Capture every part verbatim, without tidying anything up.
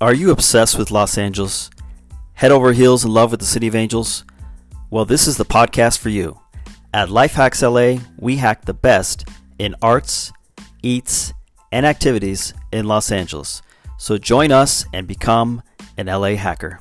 Are you obsessed with Los Angeles? Head over heels in love with the City of Angels? Well, this is the podcast for you. At Life Hacks L A, we hack the best in arts, eats, and activities in Los Angeles. So join us and become an L A hacker.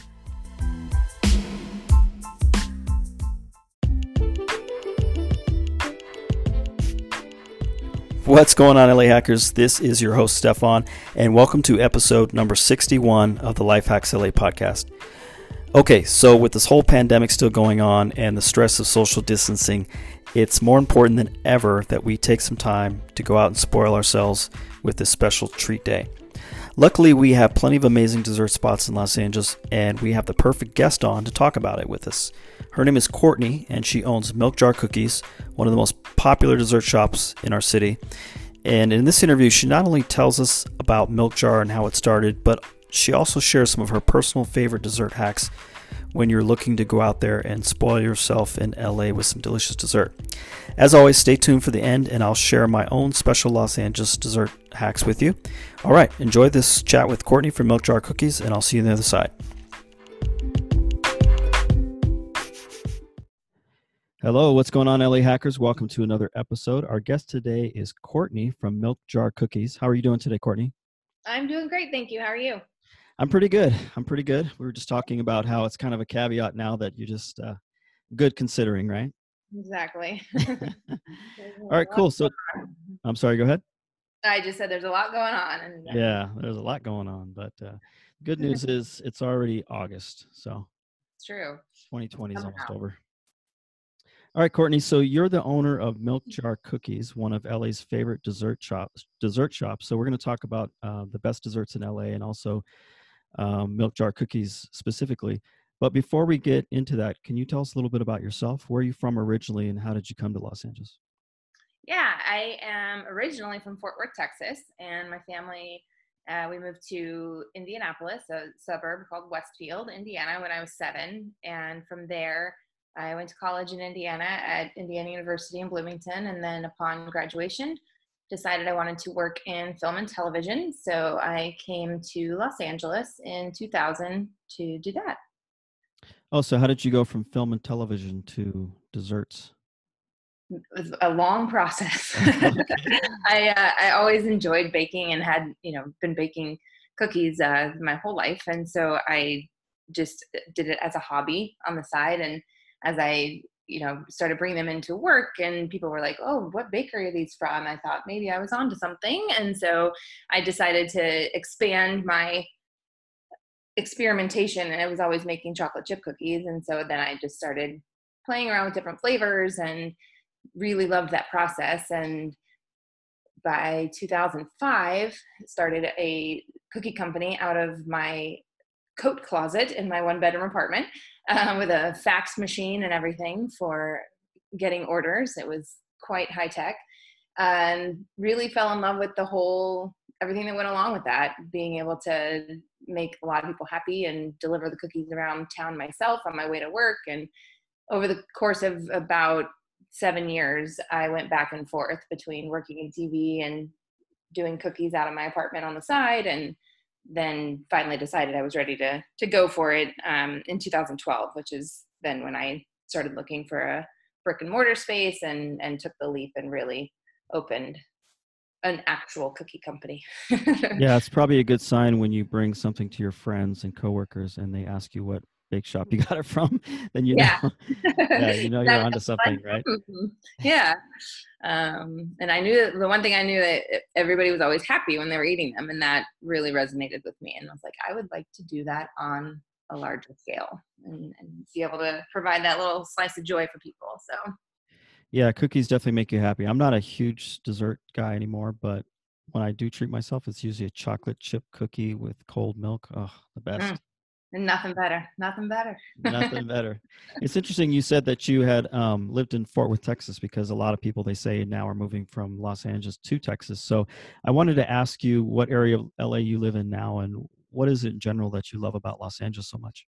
What's going on, L A hackers? This is your host, Stefan, and welcome to episode number sixty-one of the Life Hacks L A podcast. Okay, so with this whole pandemic still going on and the stress of social distancing, it's more important than ever that we take some time to go out and spoil ourselves with this special treat day. Luckily, we have plenty of amazing dessert spots in Los Angeles, and we have the perfect guest on to talk about it with us. Her name is Courtney, and she owns Milk Jar Cookies, one of the most popular dessert shops in our city. And in this interview, she not only tells us about Milk Jar and how it started, but she also shares some of her personal favorite dessert hacks when you're looking to go out there and spoil yourself in L A with some delicious dessert. As always, stay tuned for the end, and I'll share my own special Los Angeles dessert hacks with you. All right, enjoy this chat with Courtney from Milk Jar Cookies, and I'll see you on the other side. Hello, what's going on, L A hackers? Welcome to another episode. Our guest today is Courtney from Milk Jar Cookies. How are you doing today, Courtney? I'm doing great, thank you. How are you? I'm pretty good. I'm pretty good. We were just talking about how it's kind of a caveat now that you're just uh, good considering, right? Exactly. All right, cool. So, I'm sorry, go ahead. I just said there's a lot going on. And, uh, yeah, there's a lot going on, but uh, good news is it's already August, so it's true. twenty twenty is Somehow. almost over. All right, Courtney. So you're the owner of Milk Jar Cookies, one of L A's favorite dessert shops. Dessert shops. So we're going to talk about uh, the best desserts in L A and also um, Milk Jar Cookies specifically. But before we get into that, can you tell us a little bit about yourself? Where are you from originally, and how did you come to Los Angeles? Yeah, I am originally from Fort Worth, Texas, and my family, uh, we moved to Indianapolis, a suburb called Westfield, Indiana, when I was seven. And from there, I went to college in Indiana at Indiana University in Bloomington, and then upon graduation, decided I wanted to work in film and television. So I came to Los Angeles in two thousand to do that. Oh, so how did you go from film and television to desserts? It was a long process. I uh, I always enjoyed baking and had, you know, been baking cookies uh, my whole life. And so I just did it as a hobby on the side. And as I, you know, started bringing them into work and people were like, oh, what bakery are these from? I thought maybe I was onto something. And so I decided to expand my experimentation, and I was always making chocolate chip cookies. And so then I just started playing around with different flavors and really loved that process. And by two thousand five, started a cookie company out of my coat closet in my one bedroom apartment uh, with a fax machine and everything for getting orders. It was quite high tech, and really fell in love with the whole, everything that went along with that, being able to make a lot of people happy and deliver the cookies around town myself on my way to work. And over the course of about seven years, I went back and forth between working in T V and doing cookies out of my apartment on the side, and then finally decided I was ready to to go for it um, in two thousand twelve, which is then when I started looking for a brick and mortar space and and took the leap and really opened an actual cookie company. Yeah, it's probably a good sign when you bring something to your friends and coworkers and they ask you what bake shop you got it from, then you Yeah. know, yeah, you know you're onto something, right? Yeah. Um, and I knew that the one thing I knew that everybody was always happy when they were eating them, and that really resonated with me. And I was like, I would like to do that on a larger scale and, and be able to provide that little slice of joy for people. So yeah, cookies definitely make you happy. I'm not a huge dessert guy anymore, but when I do treat myself, it's usually a chocolate chip cookie with cold milk. Oh, the best. mm, and nothing better, nothing better. Nothing better. It's interesting you said that you had um, lived in Fort Worth, Texas, because a lot of people, they say, now are moving from Los Angeles to Texas. So I wanted to ask you what area of L A you live in now, and what is it in general that you love about Los Angeles so much?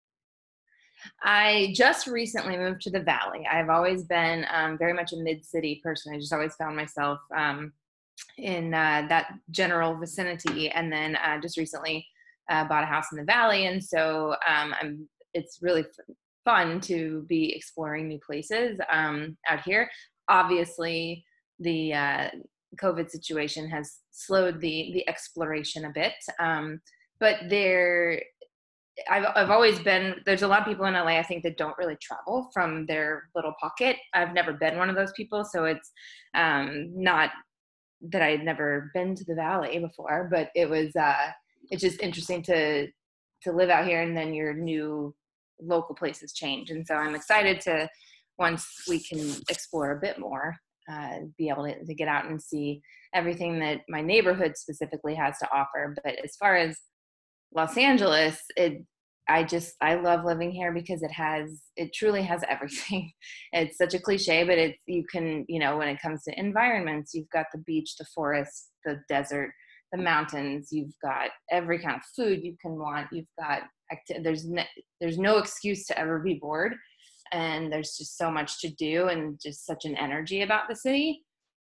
I just recently moved to the Valley. I've always been um, very much a mid-city person. I just always found myself um, in uh, that general vicinity. And then uh, just recently uh, bought a house in the valley. And so um, I'm, it's really f- fun to be exploring new places um, out here. Obviously, the uh, COVID situation has slowed the the exploration a bit, um, but there I've I've always been there's a lot of people in L A I think that don't really travel from their little pocket. I've never been one of those people, so it's um, not that I had never been to the valley before, but it was uh, it's just interesting to to live out here, and then your new local places change. And so I'm excited to once we can explore a bit more, uh, be able to, to get out and see everything that my neighborhood specifically has to offer. But as far as Los Angeles, it I just I love living here because it has it truly has everything. It's such a cliche, but it's you can, you know, when it comes to environments, you've got the beach, the forest, the desert, the mountains, you've got every kind of food you can want. You've got acti- there's no, there's no excuse to ever be bored, and there's just so much to do and just such an energy about the city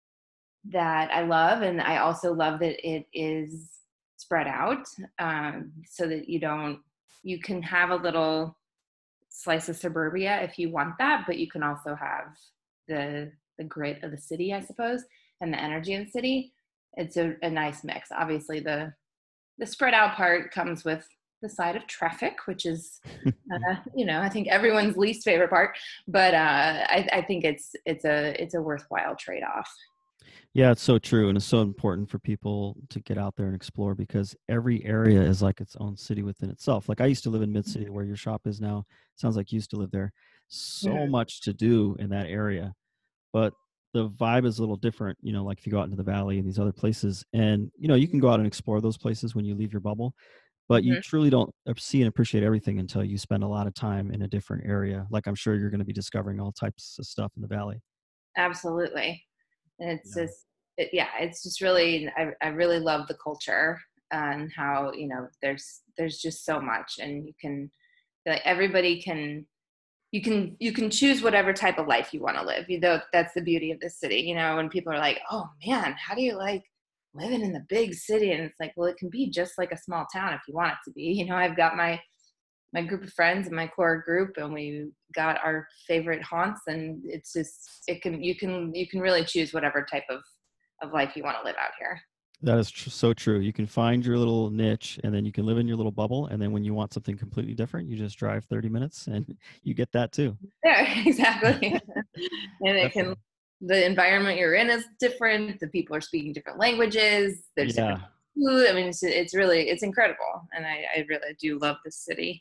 that I love. And I also love that it is spread out, um, so that you don't, you can have a little slice of suburbia if you want that, but you can also have the the grit of the city, I suppose, and the energy of the city. It's a, a nice mix. Obviously, the the spread out part comes with the side of traffic, which is, uh, you know, I think everyone's least favorite part. But uh, I, I think it's it's a it's a worthwhile trade off. Yeah, it's so true. And it's so important for people to get out there and explore because every area is like its own city within itself. Like I used to live in Mid City where your shop is now. Sounds like you used to live there. So Mhm. much to do in that area. But the vibe is a little different, you know, like if you go out into the valley and these other places. And, you know, you can go out and explore those places when you leave your bubble, but you Mhm. truly don't ap- see and appreciate everything until you spend a lot of time in a different area. Like I'm sure you're going to be discovering all types of stuff in the valley. Absolutely. And it's Yeah. just, it, yeah, it's just really, I, I really love the culture and how, you know, there's, there's just so much, and you can, like, everybody can, you can, you can choose whatever type of life you want to live. You know, that's the beauty of this city, you know, when people are like, oh man, how do you like living in the big city? And it's like, well, it can be just like a small town if you want it to be. You know, I've got my, my group of friends and my core group, and we got our favorite haunts, and it's just it can you can you can really choose whatever type of of life you want to live out here. That is tr- so true. You can find your little niche and then you can live in your little bubble. And then when you want something completely different, you just drive thirty minutes and you get that too. Yeah, exactly. And it can, Definitely. the environment you're in is different, the people are speaking different languages, there's different Yeah. food. I mean, it's it's really it's incredible, and i i really do love this city.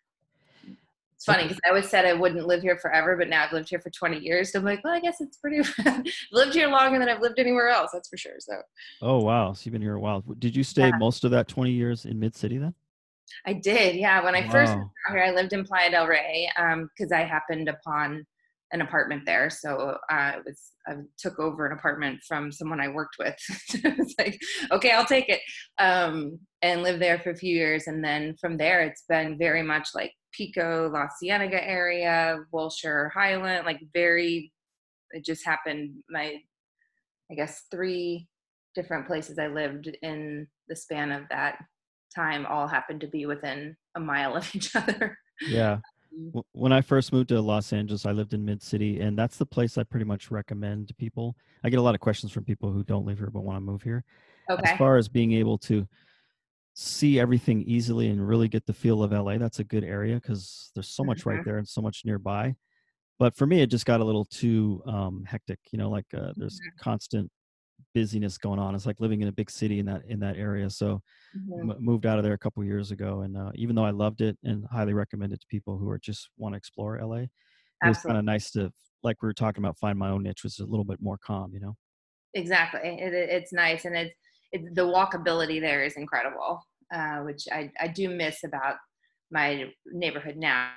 It's funny Okay. because I always said I wouldn't live here forever, but now I've lived here for twenty years. So I'm like, well, I guess it's pretty. I've lived here longer than I've lived anywhere else. That's for sure. So Oh, wow. So you've been here a while. Did you stay yeah, most of that twenty years in Mid City then? I did. Yeah, when I first moved Wow. out here, I lived in Playa del Rey because I happened upon an apartment there. So uh, it was I took over an apartment from someone I worked with. It's like, okay, I'll take it, um, and lived there for a few years. And then from there, it's been very much like Pico, La Cienega area, Wilshire, Highland, like very. It just happened. My I guess three different places I lived in the span of that time all happened to be within a mile of each other. Yeah. W- When I first moved to Los Angeles, I lived in Mid City, and that's the place I pretty much recommend to people. I get a lot of questions from people who don't live here but want to move here. As Okay. far as being able to see everything easily and really get the feel of L A, that's a good area because there's so much right Mhm. there and so much nearby. But for me, it just got a little too um, hectic. You know, like uh, there's constant busyness going on. It's like living in a big city in that in that area. So Mhm. m- moved out of there a couple years ago, and uh, even though I loved it and highly recommend it to people who are just want to explore L A, it was kind Absolutely. of nice to, like we were talking about, find my own niche, which is a little bit more calm. You know. Exactly. It, it- it's nice, and it's, it's the walkability there is incredible, uh, which I, I do miss about my neighborhood now.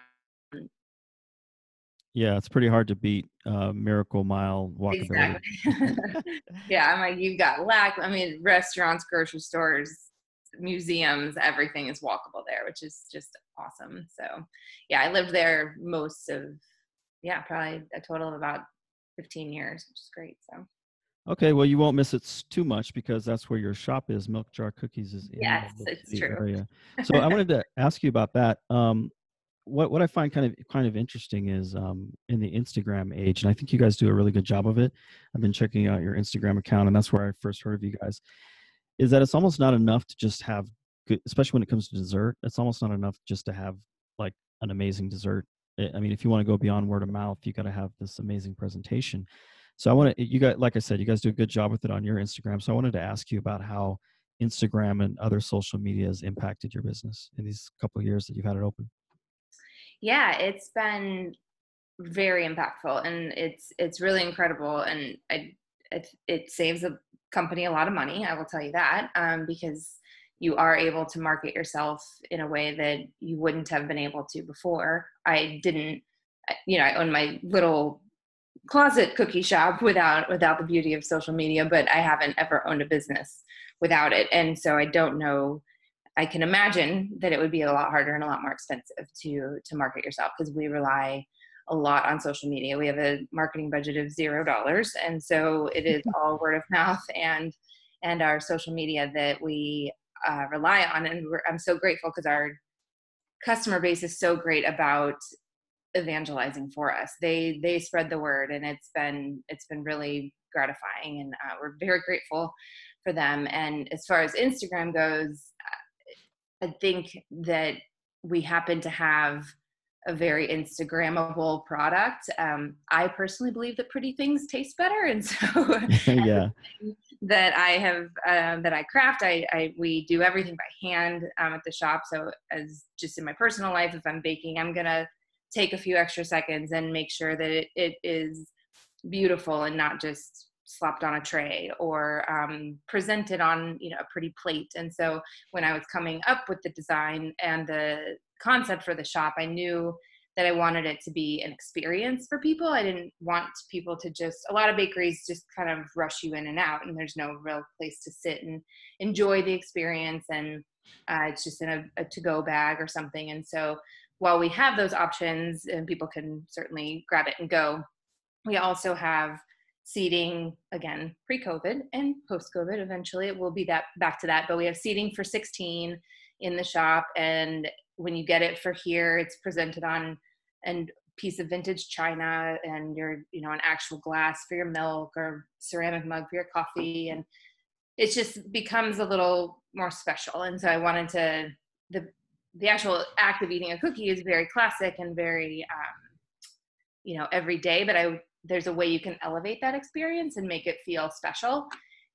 Yeah, it's pretty hard to beat uh, Miracle Mile walkability. Exactly. Yeah, I'm like, you've got lack. I mean, restaurants, grocery stores, museums, everything is walkable there, which is just awesome. So, yeah, I lived there most of, yeah, probably a total of about fifteen years, which is great. So, Okay, well, you won't miss it s- too much because that's where your shop is. Milk Jar Cookies is in the Yes, Lake it's City true. area. So I wanted to ask you about that. Um, what what I find kind of kind of interesting is um, in the Instagram age, and I think you guys do a really good job of it. I've been checking out your Instagram account, and that's where I first heard of you guys. Is that it's almost not enough to just have good, especially when it comes to dessert. It's almost not enough just to have like an amazing dessert. I I mean, if you want to go beyond word of mouth, you got to have this amazing presentation. So I want to, you got, like I said, you guys do a good job with it on your Instagram. So I wanted to ask you about how Instagram and other social media has impacted your business in these couple of years that you've had it open. Yeah, it's been very impactful, and it's it's really incredible, and I, it it saves a company a lot of money. I will tell you that, um, because you are able to market yourself in a way that you wouldn't have been able to before. I didn't, you know, I own my little closet cookie shop without without the beauty of social media, but I haven't ever owned a business without it, and so I don't know. I can imagine that it would be a lot harder and a lot more expensive to to market yourself, because we rely a lot on social media. We have a marketing budget of zero dollars, and so it is all word of mouth and and our social media that we uh, rely on. And we're, I'm so grateful because our customer base is so great about evangelizing for us. They they spread the word, and it's been it's been really gratifying, and uh, we're very grateful for them. And as far as Instagram goes, I think that we happen to have a very Instagrammable product. Um, I personally believe that pretty things taste better, and so Yeah. that I have um, that I craft. I, I we do everything by hand um, at the shop. So as just in my personal life, if I'm baking, I'm gonna take a few extra seconds and make sure that it, it is beautiful and not just slapped on a tray or um, presented on, you know, a pretty plate. And so when I was coming up with the design and the concept for the shop, I knew that I wanted it to be an experience for people. I didn't want people to just, a lot of bakeries just kind of rush you in and out, and there's no real place to sit and enjoy the experience. And uh, it's just in a, a to-go bag or something. And so while we have those options and people can certainly grab it and go, we also have seating, again, pre-COVID and post-COVID. Eventually it will be that back to that, but we have seating for sixteen in the shop. And when you get it for here, it's presented on a piece of vintage china, and your, you know, an actual glass for your milk or ceramic mug for your coffee. And it just becomes a little more special. And so I wanted to, the, the actual act of eating a cookie is very classic and very, um, you know, every day, but I, there's a way you can elevate that experience and make it feel special.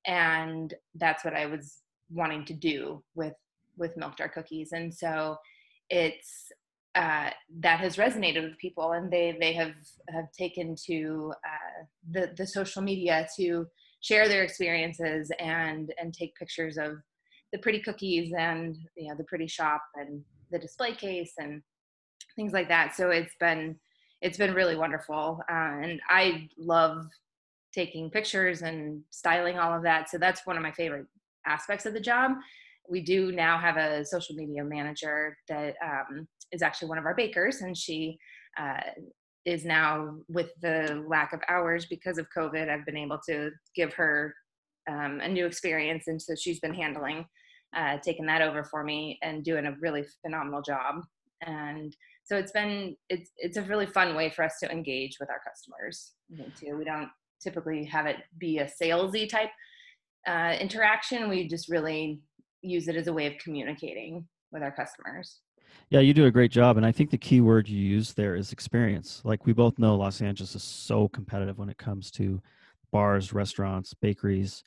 And that's what I was wanting to do with, with Milk Jar Cookies. And so it's, uh, that has resonated with people, and they, they have, have taken to uh, the, the social media to share their experiences and, and take pictures of the pretty cookies and, you know, the pretty shop and the display case and things like that. So it's been, it's been really wonderful. Uh, and I love taking pictures and styling all of that. So that's one of my favorite aspects of the job. We do now have a social media manager that um, is actually one of our bakers, and she uh, is now, with the lack of hours because of COVID, I've been able to give her um, a new experience. And so she's been handling, uh, taking that over for me and doing a really phenomenal job. And so it's been, it's, it's a really fun way for us to engage with our customers, I think, too. We don't typically have it be a salesy type uh, interaction. We just really use it as a way of communicating with our customers. Yeah, you do a great job. And I think the key word you use there is experience. Like we both know Los Angeles is so competitive when it comes to bars, restaurants, bakeries.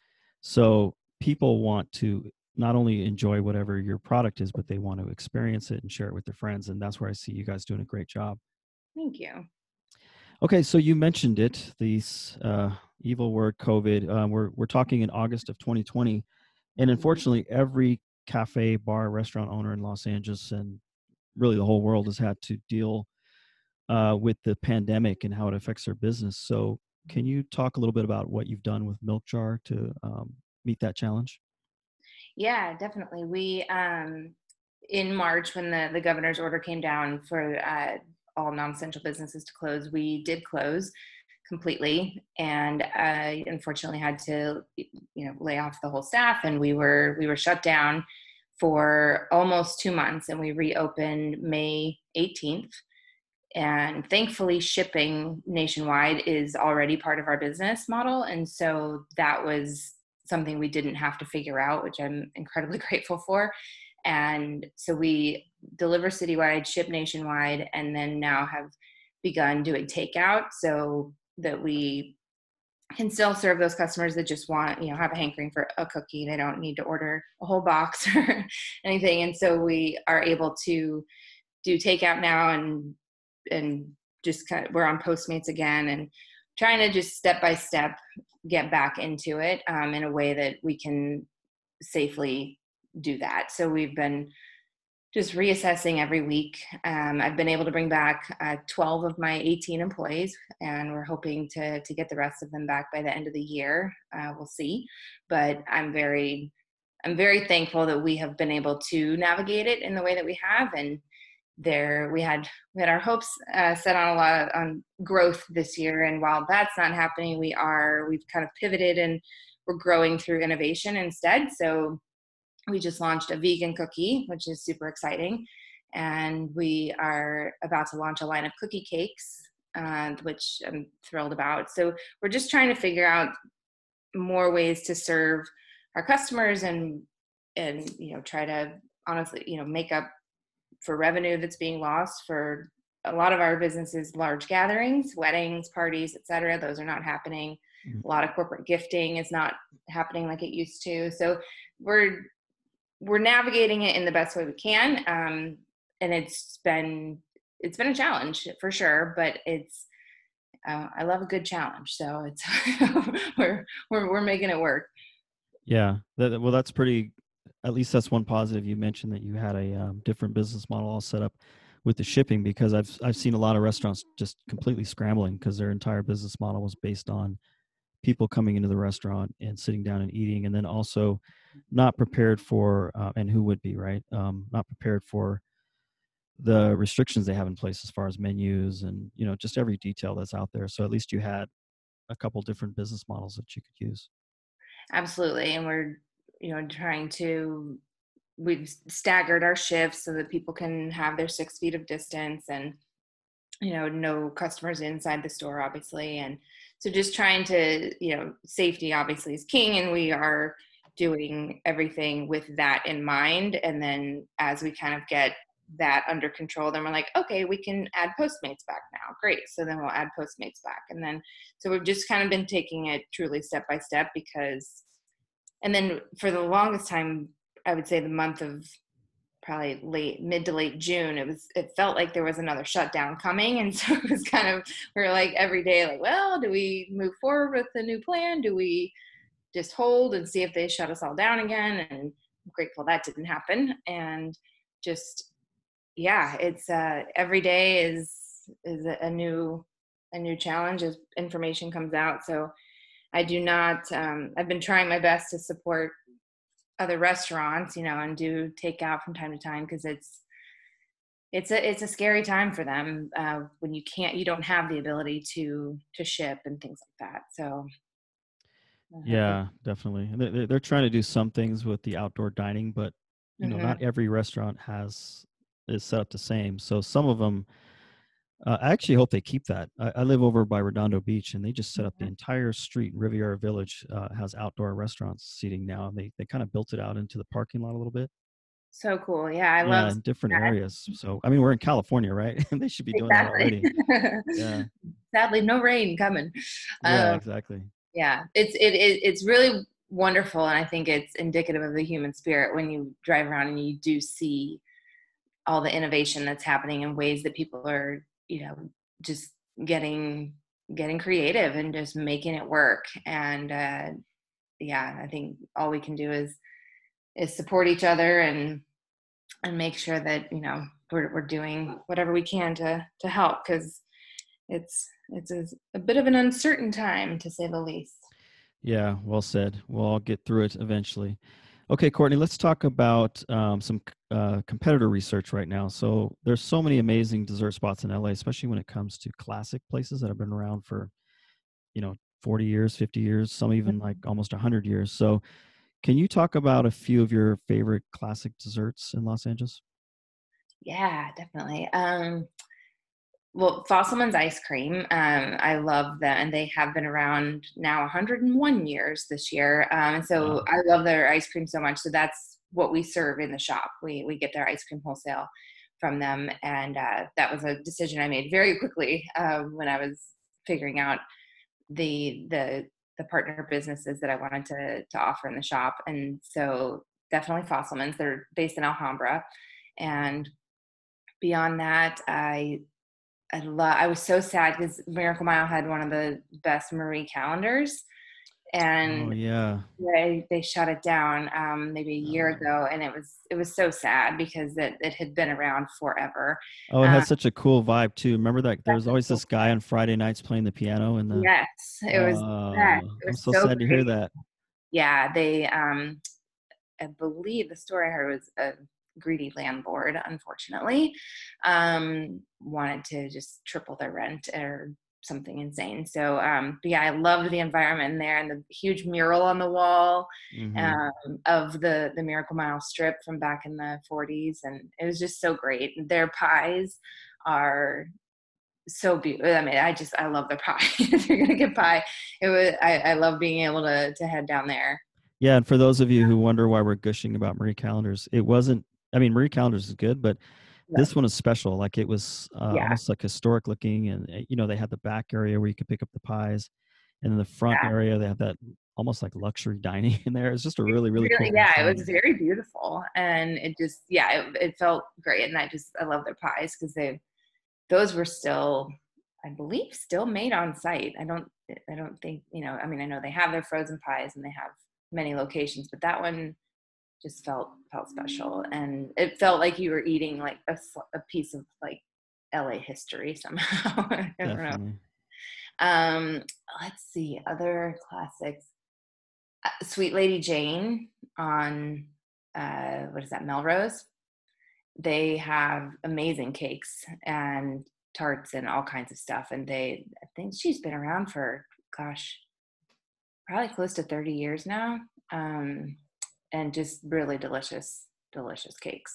So people want to not only enjoy whatever your product is, but they want to experience it and share it with their friends. And that's where I see you guys doing a great job. Thank you. Okay, so you mentioned it, these uh, evil word COVID. Uh, we're we're talking in August of twenty twenty, and Mhm. unfortunately, every cafe, bar, restaurant owner in Los Angeles and really the whole world has had to deal uh, with the pandemic and how it affects their business. So, can you talk a little bit about what you've done with Milk Jar to um, meet that challenge? Yeah, definitely. We, um, in March, when the, the governor's order came down for uh, all non-essential businesses to close, we did close completely, and I unfortunately had to, you know, lay off the whole staff, and we were we were shut down for almost two months, and we reopened May eighteenth. And thankfully, shipping nationwide is already part of our business model, and so that was something we didn't have to figure out, which I'm incredibly grateful for. And so we deliver citywide, ship nationwide, and then now have begun doing takeout so that we can still serve those customers that just want, you know, have a hankering for a cookie. They don't need to order a whole box or anything. And so we are able to do takeout now, and and just kind of, we're on Postmates again, and trying to just step by step get back into it um, in a way that we can safely do that. So we've been just reassessing every week. Um, I've been able to bring back uh, twelve of my eighteen employees, and we're hoping to to get the rest of them back by the end of the year. Uh, we'll see, but I'm very, I'm very thankful that we have been able to navigate it in the way that we have. And there, we had we had our hopes uh, set on a lot of, on growth this year, and while that's not happening, we are we've kind of pivoted and we're growing through innovation instead. So we just launched a vegan cookie, which is super exciting. And we are about to launch a line of cookie cakes, uh, which I'm thrilled about. So we're just trying to figure out more ways to serve our customers, and, and, you know, try to honestly, you know, make up for revenue that's being lost. For a lot of our businesses, large gatherings, weddings, parties, et cetera, those are not happening. Mm-hmm. A lot of corporate gifting is not happening like it used to. So we're, we're navigating it in the best way we can. Um, and it's been, it's been a challenge for sure, but it's, uh, I love a good challenge. So it's, we're, we're, we're making it work. Yeah. That, well, that's pretty, at least that's one positive. You mentioned that you had a um, different business model all set up with the shipping, because I've, I've seen a lot of restaurants just completely scrambling because their entire business model was based on people coming into the restaurant and sitting down and eating, and then also not prepared for, uh, and who would be, right? Um, not prepared for the restrictions they have in place as far as menus and, you know, just every detail that's out there. So at least you had a couple different business models that you could use. Absolutely. And we're, you know, trying to, we've staggered our shifts so that people can have their six feet of distance, and, you know, no customers inside the store, obviously. And so just trying to, you know, safety obviously is king, and we are doing everything with that in mind. And then as we kind of get that under control, then we're like, okay, we can add Postmates back now. Great. So then we'll add Postmates back. And then, so we've just kind of been taking it truly step by step, because, and then for the longest time, I would say the month of probably late, mid to late June, it was, it felt like there was another shutdown coming. And so it was kind of, we were like every day, like, well, do we move forward with the new plan? Do we just hold and see if they shut us all down again? And I'm grateful that didn't happen. And just, yeah, it's uh, every day is, is a new, a new challenge as information comes out. So I do not, um, I've been trying my best to support other restaurants, you know, and do takeout from time to time, because it's, it's a, it's a scary time for them uh, when you can't, you don't have the ability to, to ship and things like that. So. Yeah, definitely. They're, they're trying to do some things with the outdoor dining, but you know, mm-hmm. not every restaurant has is set up the same. So some of them, uh, I actually hope they keep that. I, I live over by Redondo Beach, and they just set up the entire street. Riviera Village uh, has outdoor restaurants seating now. They they kind of built it out into the parking lot a little bit. So cool. Yeah, I yeah, love in different that. areas. So I mean, we're in California, right? They should be doing exactly. that already. Yeah. Sadly, no rain coming. Yeah, um, exactly. Yeah, it's it, it it's really wonderful, and I think it's indicative of the human spirit when you drive around and you do see all the innovation that's happening in ways that people are, you know, just getting getting creative and just making it work. And uh, yeah, I think all we can do is is support each other and and make sure that, you know, we're we're doing whatever we can to to help, because it's it's a, a bit of an uncertain time, to say the least. Yeah, well said. We'll all get through it eventually. Okay, Courtney, let's talk about um, some uh, competitor research right now. So there's so many amazing dessert spots in L A, especially when it comes to classic places that have been around for you know, forty years, fifty years, some even like almost one hundred years. So can you talk about a few of your favorite classic desserts in Los Angeles? Yeah, definitely. Um, well, Fosselman's ice cream, um, I love that, and they have been around now one hundred one years this year. Um, and so Wow. I love their ice cream so much. So that's what we serve in the shop. We we get their ice cream wholesale from them, and uh, that was a decision I made very quickly um, when I was figuring out the the the partner businesses that I wanted to to offer in the shop. And so definitely Fosselman's. They're based in Alhambra, and beyond that, I I love. I was so sad because Miracle Mile had one of the best Marie calendars, Oh and yeah. they they shut it down um, maybe a year Oh. ago, and it was it was so sad because it it had been around forever. Oh, it Um, has such a cool vibe too. Remember that there was that's a always cool- this guy on Friday nights playing the piano in the yes, it was that. Oh, It I'm was so so sad to hear great. that. Yeah, they. Um, I believe the story I heard was a greedy landlord, unfortunately, um, wanted to just triple their rent or something insane. So, um, but yeah, I loved the environment in there and the huge mural on the wall Hmm. um, of the the Miracle Mile strip from back in the forties, and it was just so great. Their pies are so beautiful. I mean, I just I love their pie. If you're gonna get pie, it was. I, I love being able to to head down there. Yeah, and for those of you who wonder why we're gushing about Marie Callender's, it wasn't. I mean, Marie Callender's is good, but But this one is special. Like it was uh, yeah, almost like historic looking, and uh, you know they had the back area where you could pick up the pies, and in the front yeah. area they have that almost like luxury dining in there. It's just a really really Really, cool yeah, it was inside. very beautiful, and it just, yeah, it, it felt great, and I just, I love their pies because they, those were still, I believe, still made on site. I don't, I don't think, you know, I mean, I know they have their frozen pies and they have many locations, but that one just felt felt special, and it felt like you were eating like a, sl- a piece of like L A history somehow. I don't know. Definitely. Um, let's see, other classics. uh, Sweet Lady Jane on uh, what is that, Melrose. They have amazing cakes and tarts and all kinds of stuff. And they, I think she's been around for, gosh, probably close to thirty years now. Um, and just really delicious, delicious cakes.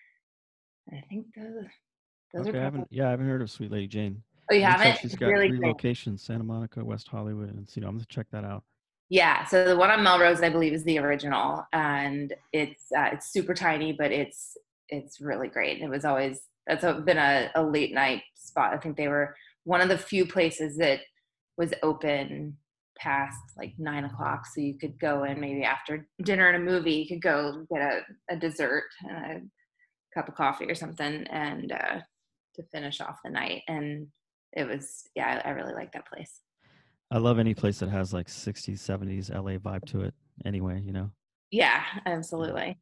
And I think those, those are Okay, I probably, haven't. Yeah, I haven't heard of Sweet Lady Jane. oh, you It looks like haven't? she's It's got really three great. locations: Santa Monica, West Hollywood, and Encino. I'm gonna check that out. Yeah, so the one on Melrose, I believe, is the original, and it's uh, it's super tiny, but it's it's really great. It was always that's a, been a, a late night spot. I think they were one of the few places that was open past like nine o'clock, so you could go in maybe after dinner and a movie. You could go get a, a dessert and a cup of coffee or something, and uh, to finish off the night. And it was, yeah, I, I really like that place. I love any place that has like sixties, seventies L A vibe to it. Anyway, you know. Yeah, Yeah. absolutely.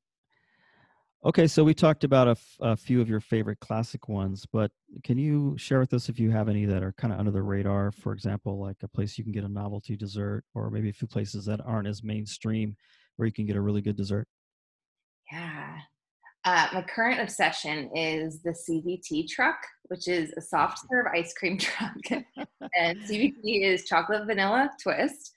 Okay, so we talked about a, f- a few of your favorite classic ones, but can you share with us if you have any that are kind of under the radar? For example, like a place you can get a novelty dessert, or maybe a few places that aren't as mainstream where you can get a really good dessert. Yeah. Uh, my current obsession is the C V T truck, which is a soft serve ice cream truck. And C V T is chocolate vanilla twist.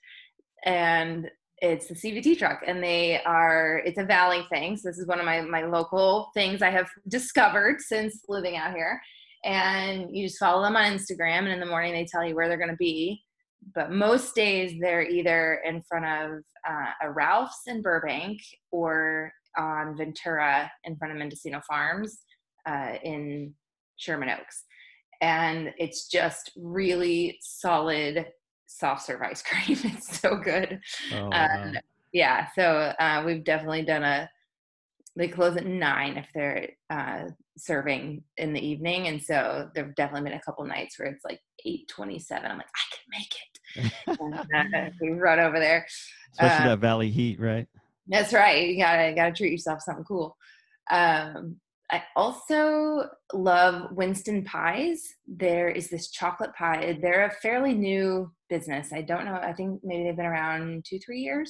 And it's the C V T truck. And they are, it's a Valley thing. So this is one of my, my local things I have discovered since living out here. And you just follow them on Instagram. And in the morning, they tell you where they're going to be. But most days, they're either in front of uh, a Ralph's in Burbank or on Ventura in front of Mendocino Farms uh, in Sherman Oaks. And it's just really solid soft serve ice cream. It's so good. Oh, And wow. yeah, so uh, we've definitely done a, they close at nine if they're uh, serving in the evening. And so there've definitely been a couple nights where it's like eight twenty-seven. I'm like, I can make it. And uh, we run over there. Especially Uh, that Valley heat, right? that's right. You gotta gotta treat yourself something cool. Um, I also love Winston Pies. There is this chocolate pie. They're a fairly new business. I don't know. I think maybe they've been around two, three years,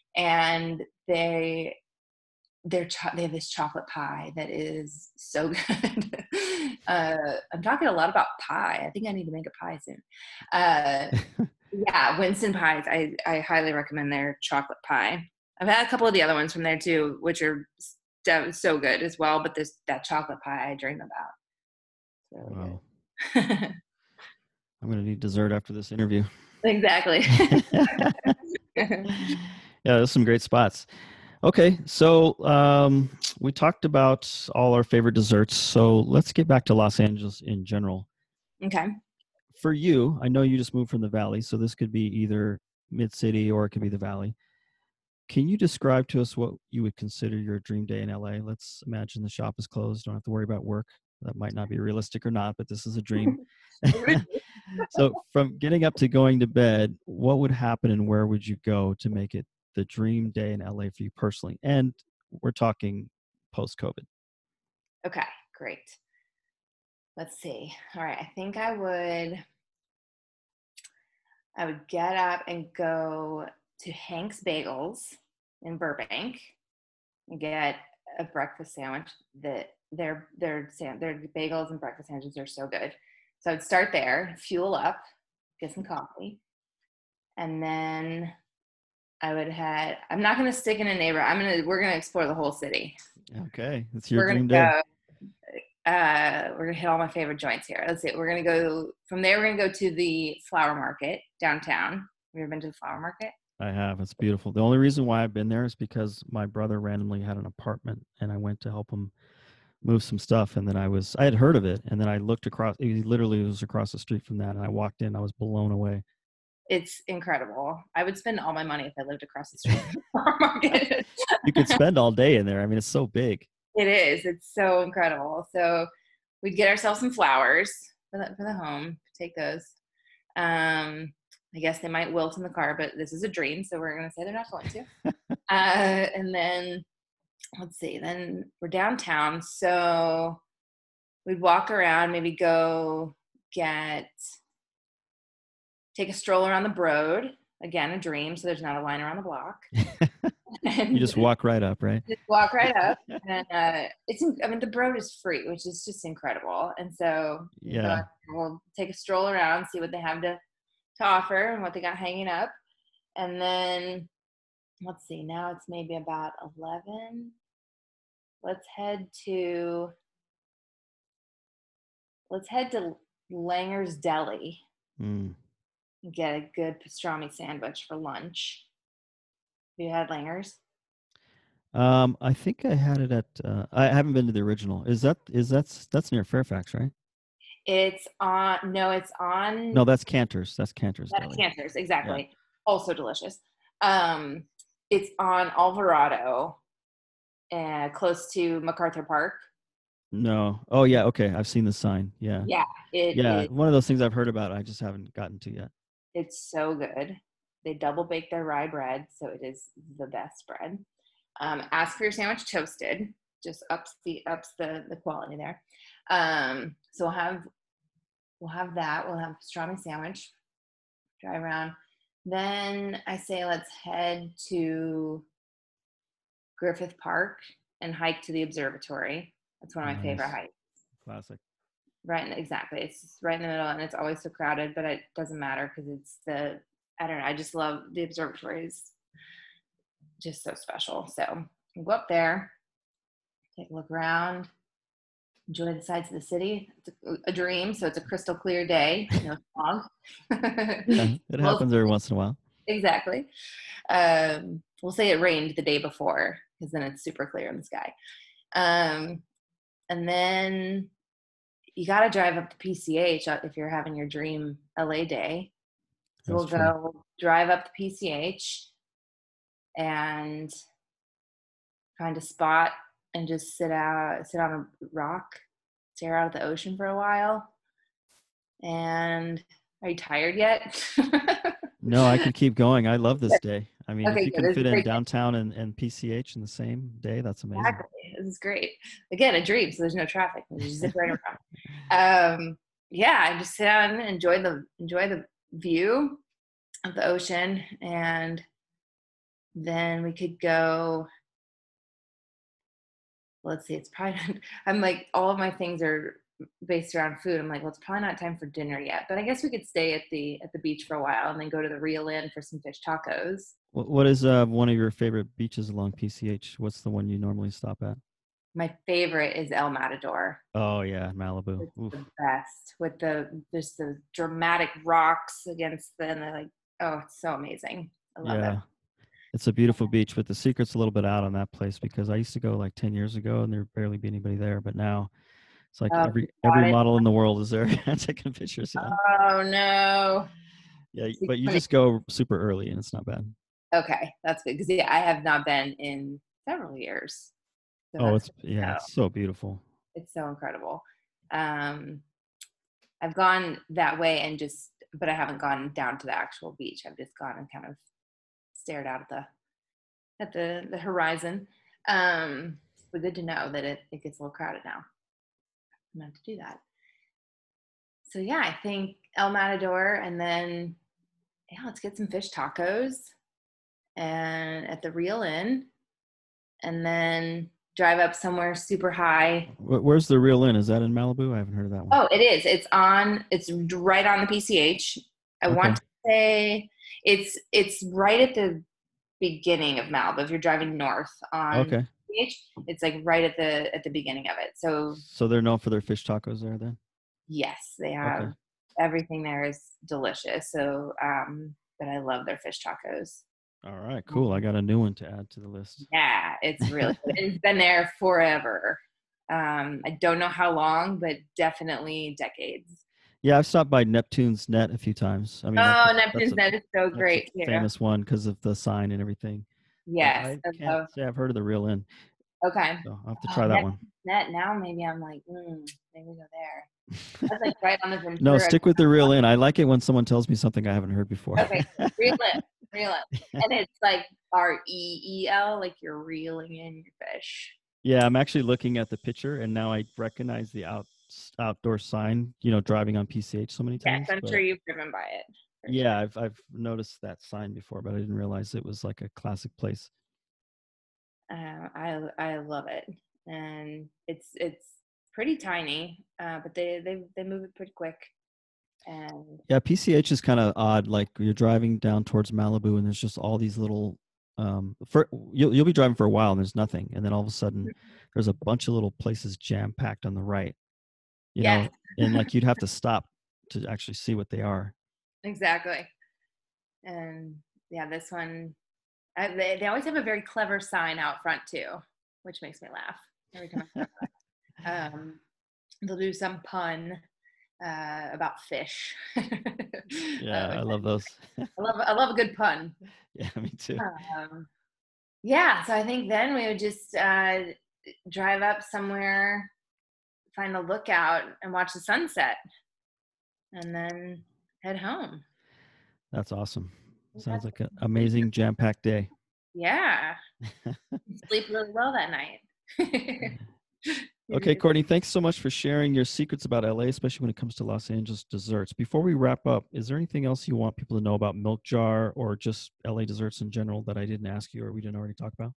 and they they're cho- they have this chocolate pie that is so good. uh, I'm talking a lot about pie. I think I need to make a pie soon. Uh, Yeah, Winston pies. I, I highly recommend their chocolate pie. I've had a couple of the other ones from there too, which are so, so good as well. But this that chocolate pie I dream about. It's really Wow. good. I'm going to need dessert after this interview. Exactly. Yeah, there's some great spots. Okay, so um, we talked about all our favorite desserts. So let's get back to Los Angeles in general. Okay. For you, I know you just moved from the Valley, so this could be either mid-city or it could be the Valley. Can you describe to us what you would consider your dream day in L A? Let's imagine the shop is closed. Don't have to worry about work. That might not be realistic or not, but this is a dream. So from getting up to going to bed, what would happen and where would you go to make it the dream day in L A for you personally? And we're talking post-COVID. Okay, great. Let's see. All right, I think I would I would get up and go to Hank's Bagels in Burbank and get a breakfast sandwich. That their their sam- their bagels and breakfast sandwiches are so good. So I'd start there, fuel up, get some coffee, and then I would head. I'm not going to stick in a neighborhood. I'm gonna. We're gonna explore the whole city. Okay, it's your We're gonna dream day. go. Uh, we're gonna hit all my favorite joints here. Let's see. We're gonna go from there. We're gonna go to the flower market downtown. Have you ever been to the flower market? I have. It's beautiful. The only reason why I've been there is because my brother randomly had an apartment and I went to help him move some stuff. And then I was, I had heard of it. And then I looked across, he literally was across the street from that. And I walked in, I was blown away. It's incredible. I would spend all my money if I lived across the street from the flower market. You could spend all day in there. I mean, it's so big. It is. It's so incredible. So we'd get ourselves some flowers for the, for the home. Take those. Um, I guess they might wilt in the car, but this is a dream, so we're gonna say they're not going to. Uh, and then let's see. Then we're downtown, so we'd walk around, maybe go get take a stroll around the Broad. Again, a dream, so there's not a line around the block. You just walk right up, right? Just walk right up, and uh, it's. I mean, the Broad is free, which is just incredible. And so, Yeah. we'll take a stroll around, see what they have to to offer and what they got hanging up, and then let's see. Now it's maybe about eleven. Let's head to let's head to Langer's Deli. Mm. And get a good pastrami sandwich for lunch. Have you had Langer's? Um, I think I had it at, uh, I haven't been to the original. Is that, is that's, that's near Fairfax, right? It's on, no, it's on, No, that's Cantor's. That's Cantor's that's Deli. Cantor's, Yeah. exactly. Also delicious. Um, it's on Alvarado, uh, close to MacArthur Park. No. Oh yeah. Okay. I've seen the sign. Yeah. Yeah, it Yeah. is. One of those things I've heard about. I just haven't gotten to yet. It's so good. They double bake their rye bread, so it is the best bread. Um, ask for your sandwich toasted, just ups the ups the the quality there. Um, so we'll have we'll have that. We'll have pastrami sandwich. Drive around. Then I say let's head to Griffith Park and hike to the observatory. That's one of my Nice. favorite hikes. Classic. Right, in, exactly. It's right in the middle, and it's always so crowded, but it doesn't matter because it's the. I don't know. I just love the observatory. Is just so special. So we'll go up there, take a look around, enjoy the sights of the city. It's a, a dream, so it's a crystal clear day, no fog. Yeah, it happens every once in a while. Exactly. Um, we'll say it rained the day before because then it's super clear in the sky. Um, and then you got to drive up to P C H if you're having your dream L A day. So That's we'll true. go drive up to P C H and find a spot and just sit out, sit on a rock, stare out at the ocean for a while. And are you tired yet? No, I could keep going. I love this day. I mean, Okay, if you good. can This is fit in great. downtown and, and P C H in the same day, that's amazing. Exactly. This is great. Again, a dream, so there's no traffic. You just zip right around. Um, yeah, and just sit down and enjoy the enjoy the view of the ocean, and then we could go. Let's see. It's probably. I'm like all of my things are based around food. I'm like, well, it's probably not time for dinner yet, but I guess we could stay at the at the beach for a while and then go to the Real Inn for some fish tacos. What, what is uh, one of your favorite beaches along P C H? What's the one you normally stop at? My favorite is El Matador. Oh yeah, Malibu. It's Oof. the best with the just the dramatic rocks against the and they're like, oh, it's so amazing. I love it. Yeah, it's a beautiful beach, but the secret's a little bit out on that place because I used to go like ten years ago and there'd barely be anybody there, but now it's like Oh, every got every it. model in the world is there taking pictures. Yeah, Oh no. yeah, See, but you funny. just go super early and it's not bad. Okay, that's good because yeah, I have not been in several years, so Oh, that's it's good to yeah, know. it's so beautiful. It's so incredible. Um, I've gone that way and just, but I haven't gone down to the actual beach. I've just gone and kind of stared out at the at the the horizon. Um, but good to know that it it gets a little crowded now. I'm gonna have to do that. So yeah, I think El Matador, and then yeah, let's get some fish tacos and at the Real Inn, and then drive up somewhere super high. Wh- Where's the Real Inn? Is that in Malibu? I haven't heard of that one. Oh, it is. It's on. It's right on the P C H. I Okay. want to say it's it's right at the beginning of Malibu. If you're driving north on Okay. P C H, it's like right at the at the beginning of it. So So they're known for their fish tacos there then? yes, they Okay. have everything there is delicious. So, um, but I love their fish tacos. All right, cool. I got a new one to add to the list. Yeah, it's really good. It's been there forever. Um, I don't know how long, but definitely decades. Yeah, I've stopped by Neptune's Net a few times. I mean, that's Oh, a, that's Neptune's a Net is so that's a great too. famous one because of the sign and everything. But Yes. I I can't love, say I've heard of the Real Inn, okay. so I'll have to Oh, try that one. Neptune's Net. Now maybe I'm like, mm, maybe go there. That's like right on the Ventura. No, stick with the Real Inn. I like it when someone tells me something I haven't heard before. Okay, Reel It, Reel It, and it's like R E E L, like you're reeling in your fish. Yeah, I'm actually looking at the picture, and now I recognize the out outdoor sign. You know, driving on P C H so many Yes, times. I'm but sure you've driven by it. for yeah, sure. I've I've noticed that sign before, but I didn't realize it was like a classic place. Uh, I I love it, and it's it's pretty tiny, uh, but they they they move it pretty quick, and Yeah, P C H is kind of odd. Like you're driving down towards Malibu, and there's just all these little. Um, for you'll you'll be driving for a while, and there's nothing, and then all of a sudden, there's a bunch of little places jam packed on the right. You yes, know, and like you'd have to stop to actually see what they are. exactly. And yeah, this one, I, they they always have a very clever sign out front too, which makes me laugh every time I see it. Um, they'll do some pun uh, about fish. Yeah, Uh, I love those. I love I love a good pun. Yeah, me too. Um, yeah, so I think then we would just uh, drive up somewhere, find a lookout, and watch the sunset, and then head home. That's awesome. I think Sounds that's- like an amazing jam-packed day. Yeah, sleep really well that night. Okay, Courtney, thanks so much for sharing your secrets about L A, especially when it comes to Los Angeles desserts. Before we wrap up, is there anything else you want people to know about Milk Jar or just L A desserts in general that I didn't ask you or we didn't already talk about?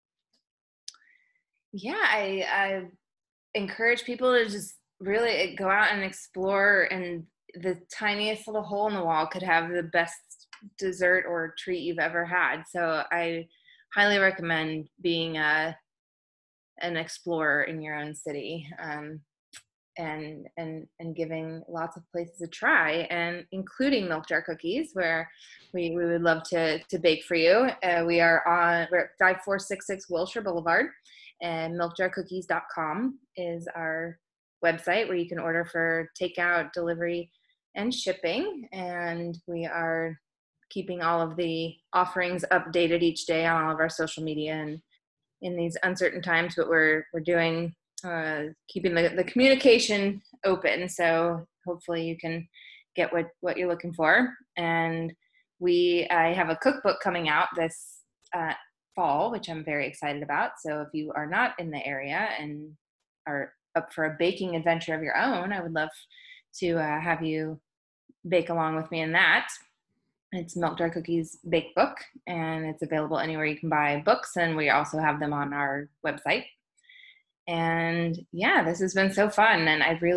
Yeah, I, I encourage people to just really go out and explore, and the tiniest little hole in the wall could have the best dessert or treat you've ever had. So I highly recommend being a an explorer in your own city, um, and and and giving lots of places a try, and including Milk Jar Cookies, where we, we would love to to bake for you. Uh, we are on we're at five four six six Wilshire Boulevard, and milk jar cookies dot com is our website where you can order for takeout, delivery, and shipping. And we are keeping all of the offerings updated each day on all of our social media and in these uncertain times, but we're we're doing uh, keeping the, the communication open. So hopefully you can get what what you're looking for. And we I have a cookbook coming out this uh, fall, which I'm very excited about. So if you are not in the area and are up for a baking adventure of your own, I would love to uh, have you bake along with me in that. It's Milk Jar Cookies Bake Book, and it's available anywhere you can buy books, and we also have them on our website. And yeah, this has been so fun, and I really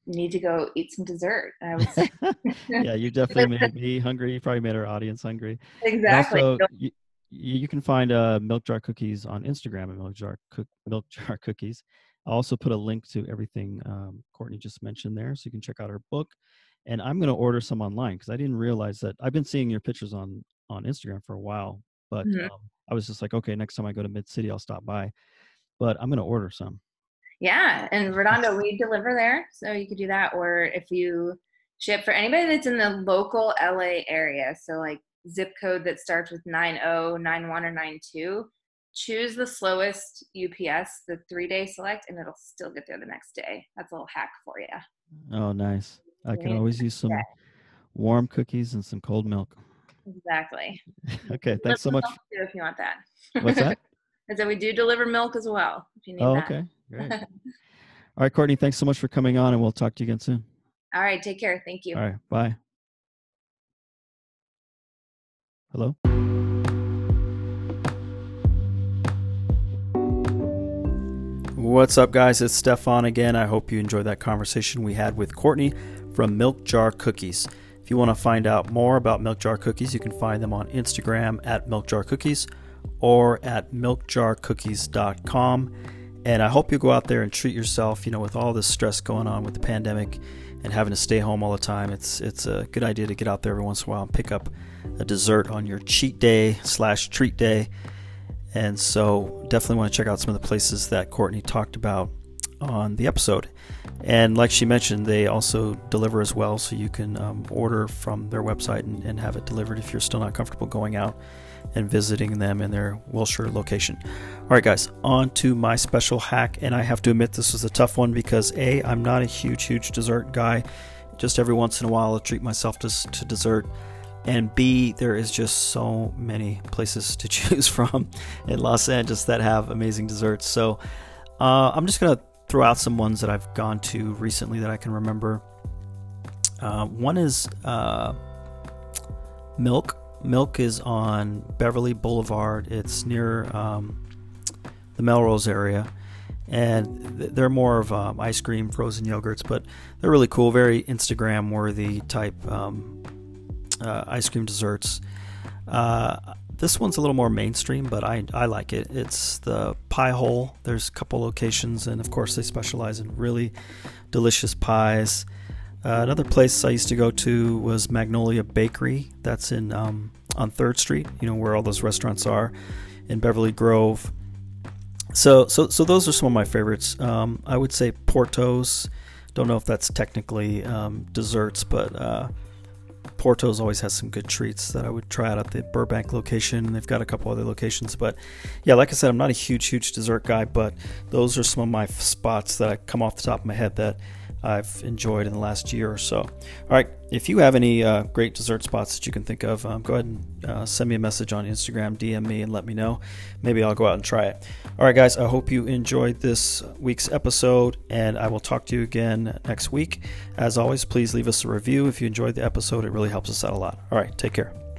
you need to go eat some dessert. And I was Yeah, you definitely made me hungry. You probably made our audience hungry. And exactly. also, you, you can find uh, Milk Jar Cookies on Instagram at Milk Jar, Cook, Milk Jar Cookies. I'll also put a link to everything um, Courtney just mentioned there, so you can check out her book. And I'm going to order some online because I didn't realize that. I've been seeing your pictures on, on Instagram for a while, but Mhm. um, I was just like, okay, next time I go to Mid-City, I'll stop by. But I'm going to order some. Yeah, and Redondo, we deliver there, so you could do that. Or if you ship for anybody that's in the local L A area, so like zip code that starts with nine oh, nine one, or nine two, choose the slowest U P S, the three-day select, and it'll still get there the next day. That's a little hack for you. Oh, nice. I You could need- always use some yeah, warm cookies and some cold milk. exactly. Okay, We thanks so deliver much. milk too if you want that. What's that? And so we do deliver milk as well if you need Oh, that. okay. Great. All right, Courtney, thanks so much for coming on, and we'll talk to you again soon. All right, take care. Thank you. All right, bye. Hello? What's up, guys? It's Stefan again. I hope you enjoyed that conversation we had with Courtney from Milk Jar Cookies. If you want to find out more about Milk Jar Cookies, you can find them on Instagram at Milk Jar Cookies or at milk jar cookies dot com. And I hope you go out there and treat yourself. You know, with all this stress going on with the pandemic and having to stay home all the time, it's it's a good idea to get out there every once in a while and pick up a dessert on your cheat day slash treat day. And so definitely want to check out some of the places that Courtney talked about on the episode. And like she mentioned, they also deliver as well, so you can um, order from their website and, and have it delivered if you're still not comfortable going out and visiting them in their Wilshire location. All right, guys, on to my special hack. And I have to admit, this was a tough one because A, I'm not a huge, huge dessert guy. Just every once in a while, I'll treat myself to, to dessert. And B, there is just so many places to choose from in Los Angeles that have amazing desserts. So uh, I'm just going to throw out some ones that I've gone to recently that I can remember. Uh, one is uh, Milk. Milk is on Beverly Boulevard. It's near um, the Melrose area. And they're more of um, ice cream, frozen yogurts, but they're really cool, very Instagram-worthy type um, uh, ice cream desserts. Uh, this one's a little more mainstream, but I, I like it. It's the Pie Hole. There's a couple locations, and of course they specialize in really delicious pies. Uh, another place I used to go to was Magnolia Bakery. That's in um, on third Street, you know, where all those restaurants are in Beverly Grove. So, so, so those are some of my favorites. Um, I would say Porto's. Don't know if that's technically um, desserts, but uh, Porto's always has some good treats that I would try out at the Burbank location, and they've got a couple other locations. But yeah, like I said, I'm not a huge, huge dessert guy, but those are some of my spots that I come off the top of my head that I've enjoyed in the last year or so. All right, if you have any uh, great dessert spots that you can think of, um, go ahead and uh, send me a message on Instagram, D M me, and let me know. Maybe I'll go out and try it. All right, guys, I hope you enjoyed this week's episode, and I will talk to you again next week. As always, please leave us a review if you enjoyed the episode. It really helps us out a lot. All right, take care.